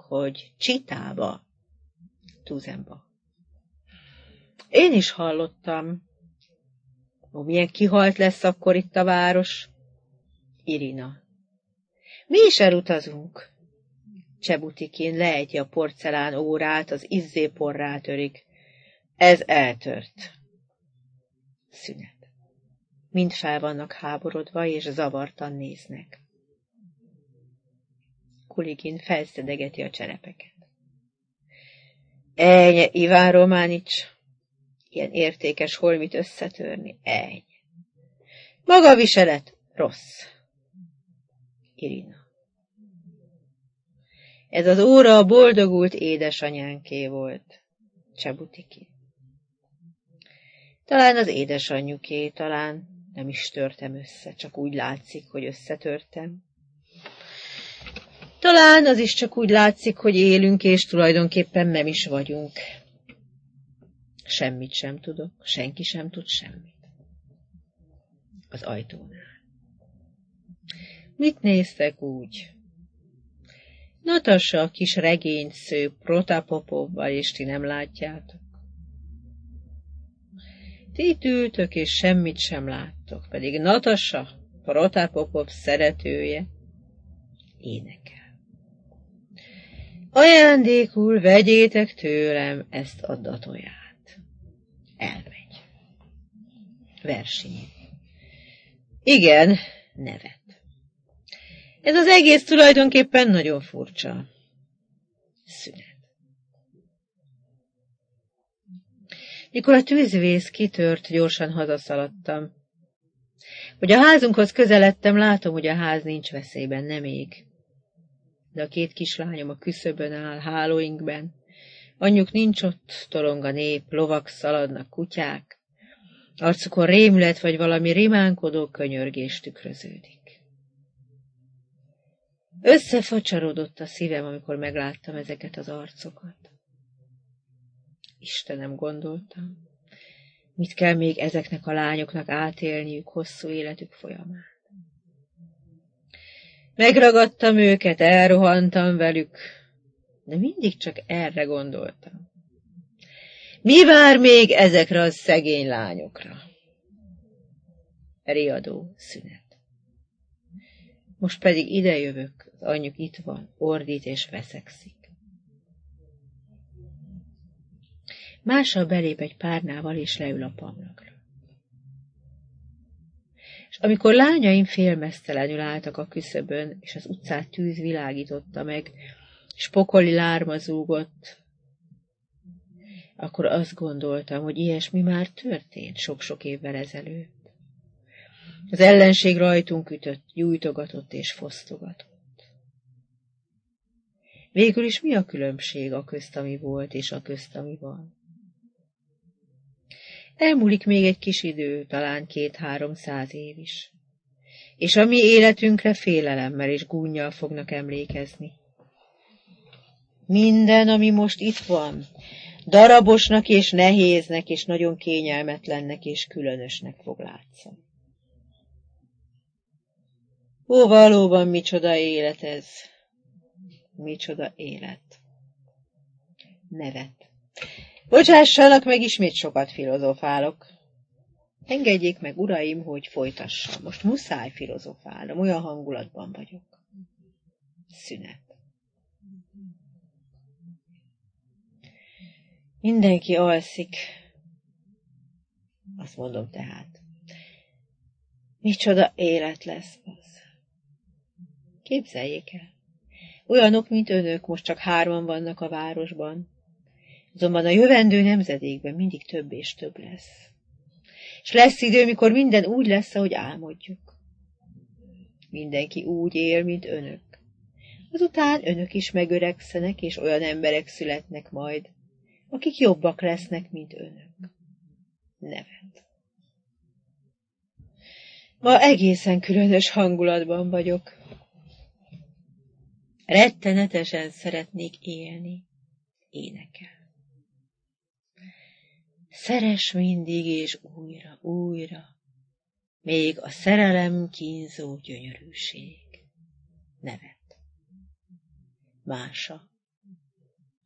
hogy Csitába. Tuzenba. Én is hallottam. Ó, milyen kihalt lesz akkor itt a város? Irina. Mi is elutazunk. Csebutikin leejti a porcelán órát, az izzéporrá törik. Ez eltört. Szünet. Mind fel vannak háborodva, és zavartan néznek. Kuligin felszedegeti a cserepeket. Ennyi, Iván Románics, ilyen értékes holmit összetörni, ennyi. Maga a viselet rossz. Irina. Ez az óra a boldogult édesanyánké volt. Csebutiki. Talán az édesanyjuké, talán nem is törtem össze, csak úgy látszik, hogy összetörtem. Talán az is csak úgy látszik, hogy élünk, és tulajdonképpen nem is vagyunk. Semmit sem tudok, senki sem tud semmit. Az ajtónál. Mit néztek úgy? Natasa a kis regénysző Protapopovval, és ti nem látjátok. Ti itt ültök, és semmit sem láttok, pedig Natasa, Protapopov szeretője, énekel. Ajándékul vegyétek tőlem ezt a datóját. Elmegy. Versenyén. Igen, nevet. Ez az egész tulajdonképpen nagyon furcsa. Szünet. Mikor a tűzvész kitört, gyorsan hazaszaladtam. Hogy a házunkhoz közeledtem, látom, hogy a ház nincs veszélyben, nem ég. De a két kislányom a küszöbön áll, hálóinkben. Anyjuk nincs ott, tolong a nép, lovak szaladnak, kutyák. Arcukon rémület vagy valami rimánkodó könyörgés tükröződik. Összefacsarodott a szívem, amikor megláttam ezeket az arcokat. Istenem, gondoltam, mit kell még ezeknek a lányoknak átélniük hosszú életük folyamán. Megragadtam őket, elrohantam velük, de mindig csak erre gondoltam. Mi vár még ezekre a szegény lányokra? Riadó szünet. Most pedig idejövök, az anyjuk itt van, ordít és veszekszik. Mással belép egy párnával, és leül a pamlagra. És amikor lányaim félmeztelenül álltak a küszöbön, és az utcát tűz világította meg, és pokoli lárma zúgott, akkor azt gondoltam, hogy ilyesmi már történt sok-sok évvel ezelőtt. Az ellenség rajtunk ütött, gyújtogatott és fosztogatott. Végül is mi a különbség a közt, ami volt, és a közt, ami van? Elmúlik még egy kis idő, talán 200-300 év is. És a mi életünkre félelemmel és gúnnyal fognak emlékezni. Minden, ami most itt van, darabosnak és nehéznek, és nagyon kényelmetlennek és különösnek fog látszani. Ó, valóban micsoda élet ez! Micsoda élet! Nevet. Bocsássanak meg, ismét sokat filozofálok. Engedjék meg, uraim, hogy folytassam. Most muszáj filozofálnom, olyan hangulatban vagyok. Szünet. Mindenki alszik. Azt mondom tehát. Micsoda élet lesz az. Képzeljék el. Olyanok, mint önök, most csak 3 vannak a városban. Azonban a jövendő nemzedékben mindig több és több lesz. És lesz idő, mikor minden úgy lesz, ahogy álmodjuk. Mindenki úgy él, mint önök. Azután önök is megöregszenek, és olyan emberek születnek majd, akik jobbak lesznek, mint önök. Nevet. Ma egészen különös hangulatban vagyok. Rettenetesen szeretnék élni. Énekel. Szeress mindig és újra, újra, még a szerelem kínzó gyönyörűség. Nevet. Mása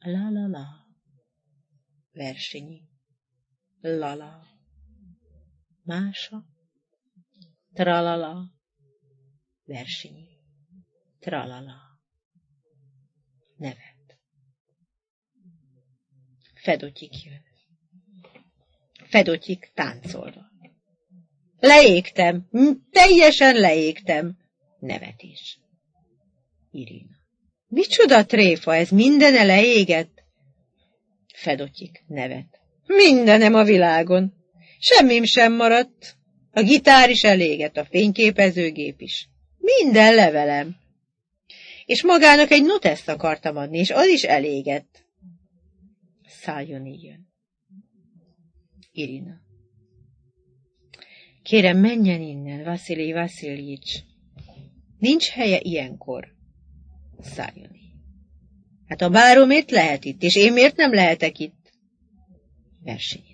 La-la-la. Versinyi. La-la. Mása. Tra-la-la. Versinyi. Tra-la-la. Nevet. Fedotyik jön. Fedotyik táncolva. Leégtem, teljesen leégtem. Nevetés. Irina. Micsoda tréfa, ez mindene leégett? Fedotyik nevet. Mindenem a világon. Semmim sem maradt. A gitár is elégett, a fényképezőgép is. Minden levelem. És magának egy noteszt akartam adni, és az is elégett. Szálljon jön. Irina. Kérem, menjen innen, Vaszilij Vasziljics. Nincs helye ilyenkor. Szálljon. Hát a báró miért lehet itt, és én miért nem lehetek itt? Verseny.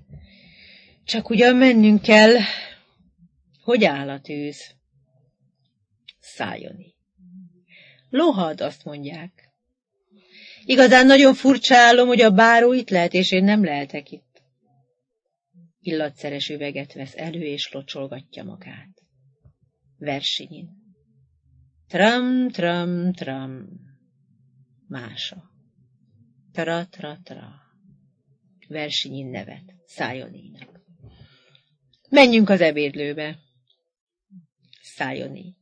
Csak ugyan mennünk kell. Hogy áll a tűz? Szálljon. Lohad, azt mondják. Igazán nagyon furcsálom, hogy a báró itt lehet, és én nem lehetek itt. Illatszeres üveget vesz elő, és locsolgatja magát. Versinyin. Tram, tram, tram. Mása. Tra, tra, tra. Versinyin nevet. Szájonénak. Menjünk az ebédlőbe. Szájoné.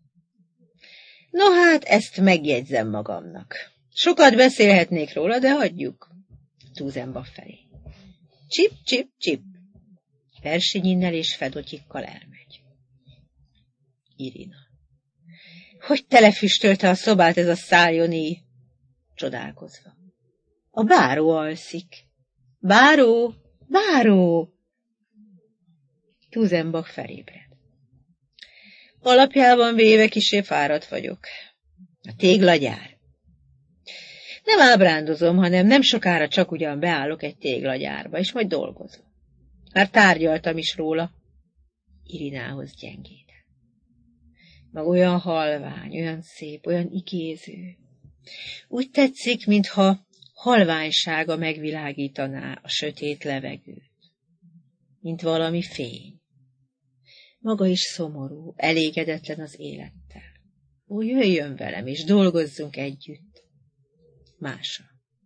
No hát, ezt megjegyzem magamnak. Sokat beszélhetnék róla, de hagyjuk. Tuzenbach felé. Csip, csip, csip. Versinyinnel és Fedotyikkal elmegy. Irina. Hogy telefüstölte a szobát ez a Szájoné? Csodálkozva. A báró alszik. Báró! Báró! Tuzenbach felébred. Alapjában véve kissé fáradt vagyok. A téglagyár. Nem ábrándozom, hanem nem sokára csak ugyan beállok egy téglagyárba, és majd dolgozom. Már tárgyaltam is róla. Irinához gyengéden. Mag olyan halvány, olyan szép, olyan ikéző. Úgy tetszik, mintha halványsága megvilágítaná a sötét levegőt. Mint valami fény. Maga is szomorú, elégedetlen az élettel. Ó, jöjjön velem, és dolgozzunk együtt. Mása.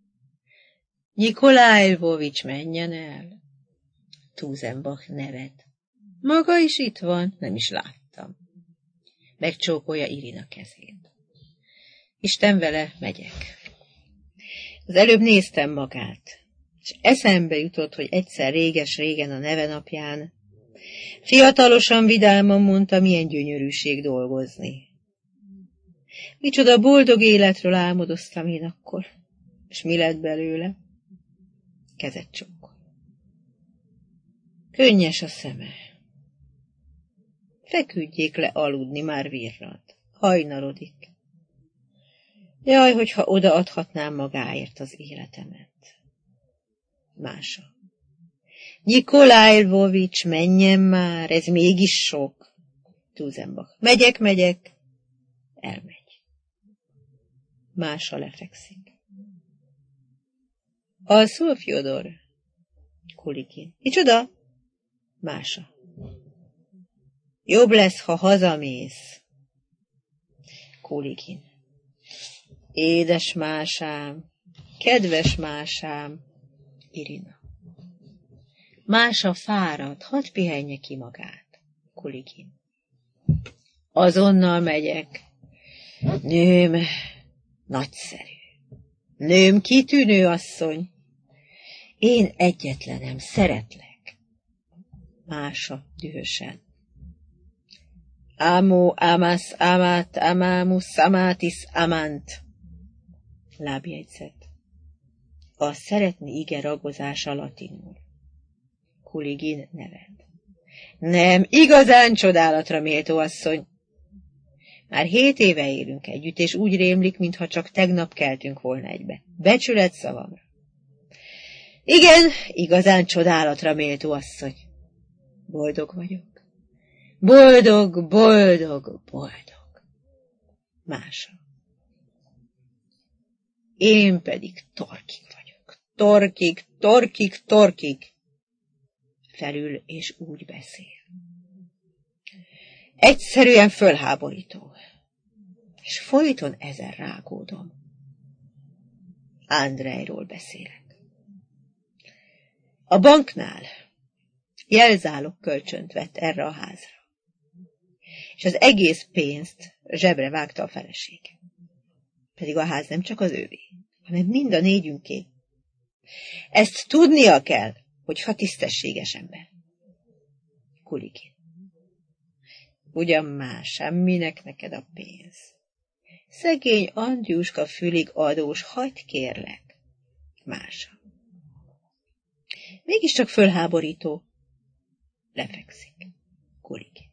Nyikolaj Lvovics, menjen el. Tuzenbach nevet. Maga is itt van, nem is láttam. Megcsókolja Irina kezét. Isten vele, megyek. Az előbb néztem magát, és eszembe jutott, hogy egyszer réges-régen a nevenapján fiatalosan, vidáman mondta, milyen gyönyörűség dolgozni. Micsoda boldog életről álmodoztam én akkor, és mi lett belőle? Kezet csókol. Könnyes a szeme. Feküdjék le aludni, már virrad. Hajnalodik. Jaj, hogyha odaadhatnám magáért az életemet. Mása. Nyikolaj Lvovics, menjen már, ez mégis sok. Tuzenbach. Megyek. Elmegy. Mása lefekszik. Alszol, Fjodor? Kulikin. Micsoda? Mása. Jobb lesz, ha hazamész. Kulikin. Édes másám, kedves másám. Irina. Mása fáradt, hadd pihenje ki magát. Kulikin. Azonnal megyek. Nőm nagyszerű. Nőm kitűnő asszony. Én egyetlenem, szeretlek. Mása dühösen. Amo, amas, amat, amamus, amatis, amant. Lábjegyzet. A szeretni ige ragozása latinul. Kuligin nevet. Nem, igazán csodálatra méltó asszony. Már 7 éve élünk együtt, és úgy rémlik, mintha csak tegnap keltünk volna egybe. Becsület szavamra. Igen, igazán csodálatra méltó asszony. Boldog vagyok. Boldog. Mása. Én pedig torkig vagyok. Torkig, torkig, torkig. Felül és úgy beszél. Egyszerűen fölháborító. És folyton ezen rágódom. Andrejról beszélek. A banknál jelzálog kölcsönt vett erre a házra. És az egész pénzt zsebre vágta a felesége. Pedig a ház nem csak az ővé, hanem mind a négyünké. Ezt tudnia kell, hogy ha tisztességes ember. Kuligin. Ugyan már semminek neked a pénz. Szegény Andriuska fülig adós, hagyd kérlek. Mása. Mégiscsak fölháborító. Lefekszik. Kuligin.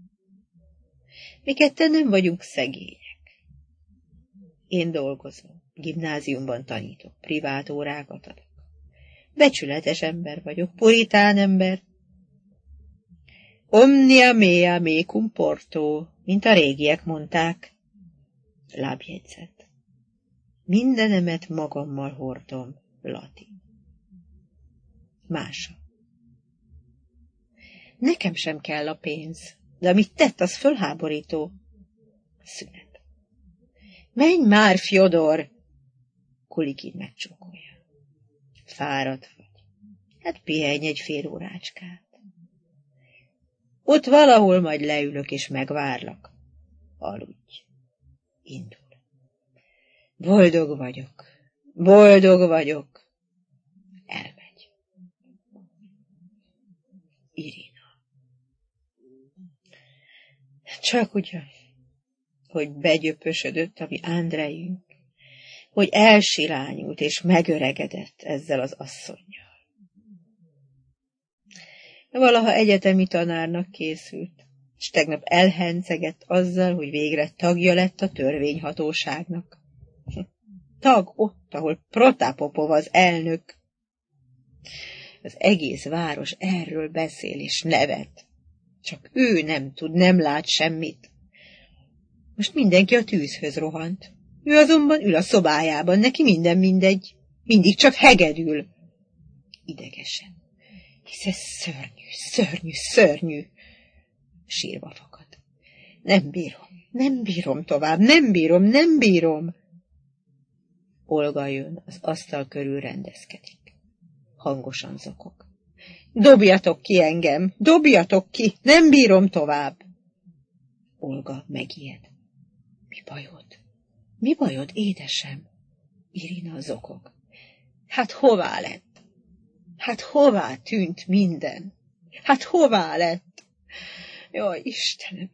Mi ketten nem vagyunk szegények. Én dolgozom, gimnáziumban tanítok, privát órákat adok. Becsületes ember vagyok, puritán ember. Omnia mea mecum porto, mint a régiek mondták. Lábjegyzet. Mindenemet magammal hordom, latin. Mása. Nekem sem kell a pénz, de amit tett, az fölháborító. Szünet. Menj már, Fjodor! Kuligin megcsókolja. Fáradt vagy. Hát pihenj egy fél órácskát. Ott valahol majd leülök és megvárlak. Aludj. Indul. Boldog vagyok. Boldog vagyok. Elmegy. Irina. Csak ugyan, hogy begyöpösödött a mi Andrejünk, hogy elsilányult és megöregedett ezzel az asszonnyal. Valaha egyetemi tanárnak készült, és tegnap elhencegett azzal, hogy végre tagja lett a törvényhatóságnak. Tag ott, ahol Protápopov az elnök. Az egész város erről beszél és nevet. Csak ő nem tud, nem lát semmit. Most mindenki a tűzhöz rohant. Ő azonban ül a szobájában, neki minden mindegy. Mindig csak hegedül. Idegesen. Hisz ez szörnyű, szörnyű, szörnyű. Sírva fakad. Nem bírom tovább, nem bírom. Olga jön, az asztal körül rendezkedik. Hangosan zokog. Dobjatok ki engem, dobjatok ki, nem bírom tovább. Olga megijed. Mi bajod, édesem? Irina zokog. Hát hová lett? Hát hová tűnt minden? Hát hová lett? Jaj, Istenem!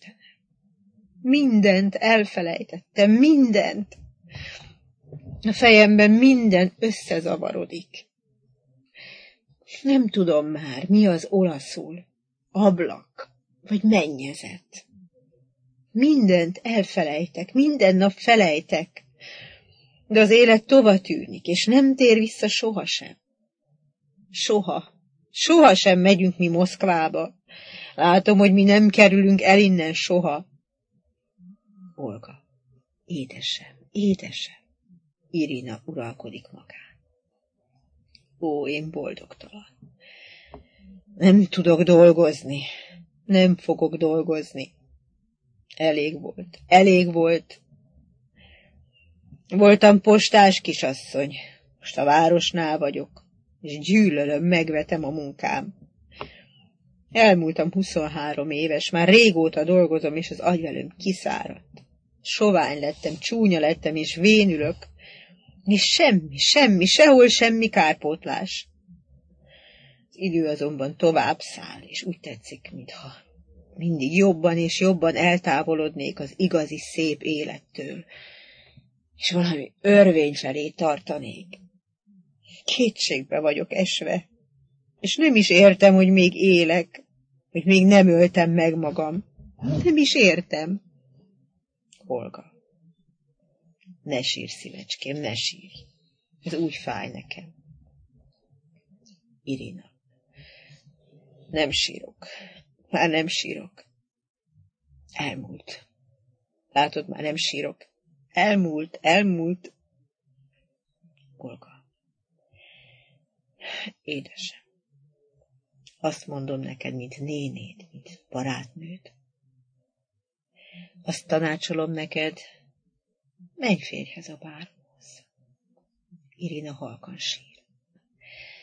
Mindent elfelejtettem, mindent. A fejemben minden összezavarodik. Nem tudom már, mi az olaszul. Ablak, vagy mennyezet. Mindent elfelejtek, minden nap felejtek. De az élet tova tűnik, és nem tér vissza sohasem. Sohasem megyünk mi Moszkvába. Látom, hogy mi nem kerülünk el innen soha. Olga, édesem. Irina uralkodik magán. Ó, én boldogtalan. Nem tudok dolgozni. Nem fogok dolgozni. Elég volt. Voltam postás kisasszony. Most a városnál vagyok, és gyűlölöm, megvetem a munkám. Elmúltam 23 éves, már régóta dolgozom, és az agyvelőm kiszáradt. Sovány lettem, csúnya lettem, és vénülök, és semmi, sehol semmi kárpótlás. Az idő azonban tovább száll, és úgy tetszik, mintha mindig jobban és jobban eltávolodnék az igazi szép élettől, és valami örvény felé tartanék. Kétségbe vagyok esve, és nem is értem, hogy még élek, hogy még nem öltem meg magam. Nem is értem. Olga. Ne sírj, szívecském, ne sírj. Ez úgy fáj nekem. Irina. Nem sírok. Már nem sírok. Elmúlt. Látod, már nem sírok. Elmúlt. Olga. Édesem, azt mondom neked, mint nénéd, mint barátnőd. Azt tanácsolom neked, menj férjhez a báróhoz. Irina halkan sír.